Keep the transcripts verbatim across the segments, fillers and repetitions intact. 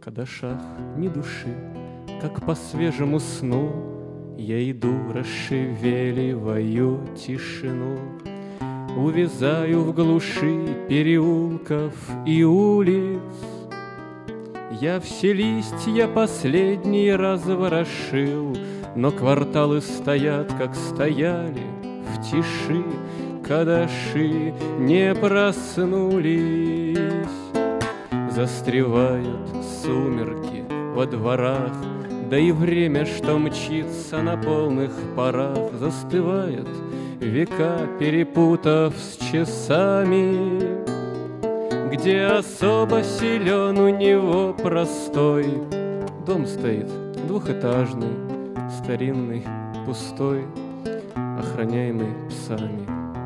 кадашах ни души, как по свежему сну я иду, расшевеливаю тишину, увязаю в глуши переулков и улиц. Я все листья последние разворошил, но кварталы стоят, как стояли в тиши, кадаши не проснулись. Застревают сумерки во дворах, да и время, что мчится на полных парах, застывает, века перепутав с часами. Где особо силен у него простой дом стоит, двухэтажный, старинный, пустой, охраняемый псами.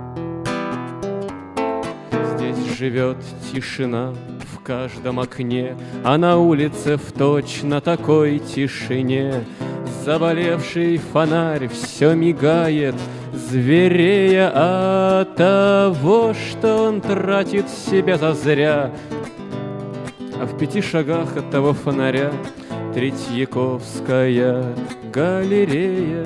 Здесь живет тишина в каждом окне, а на улице в точно такой тишине заболевший фонарь все мигает, зверея от того, что он тратит себя зазря. А в пяти шагах от того фонаря Третьяковская галерея.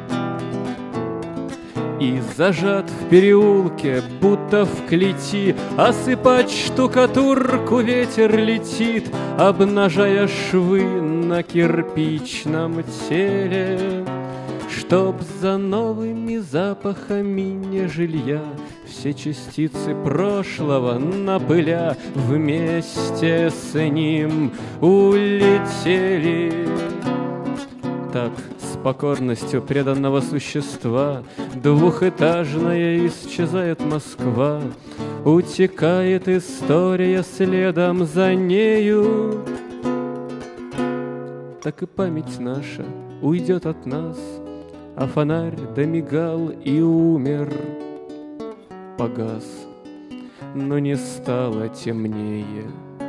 И зажат в переулке, будто в клети, осыпать штукатурку ветер летит, обнажая швы на кирпичном теле. Чтоб за новыми запахами не жилья все частицы прошлого напыля вместе с ним улетели. Так, с покорностью преданного существа, двухэтажная исчезает Москва, утекает история следом за нею. Так и память наша уйдет от нас, а фонарь домигал и умер, погас, но не стало темнее.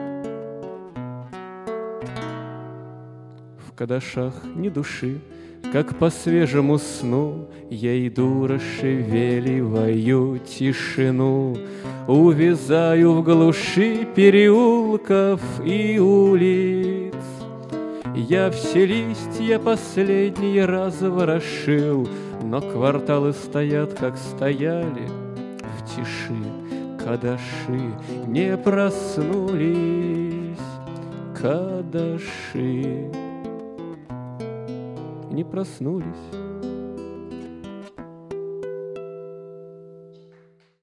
В кадашах ни души, как по свежему сну я иду, расшевеливаю тишину, увязаю в глуши переулков и улиц. Я все листья последние разворошил, но кварталы стоят, как стояли в тиши, кадаши не проснулись, кадаши не проснулись.